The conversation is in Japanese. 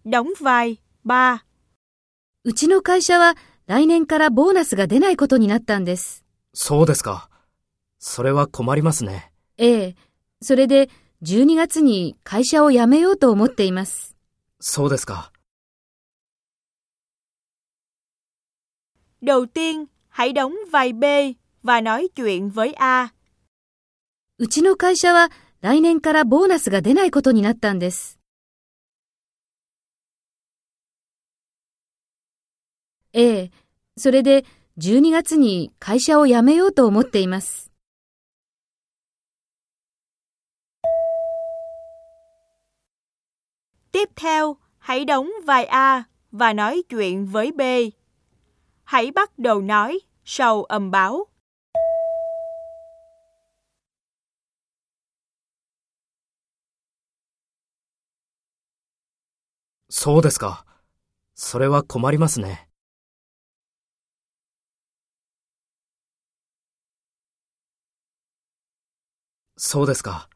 Đóng vai 3。 うちの会社は来年からボーナスが出ないことになったんです。 そうですか。それは困りますね。 ええ、それで12月に会社を辞めようと思っています。 そうですか。 Đầu tiên, hãy đóng vai B và nói chuyện với A。 うちの会社は来年からボーナスが出ないことになったんです。ええ、それで12月に会社を辞めようと思っています。 Tiếp theo, hãy đóng vai A và nói chuyện với B. Hãy bắt đầu nói sau âm báo. そうですか。それは困りますね。そうですか。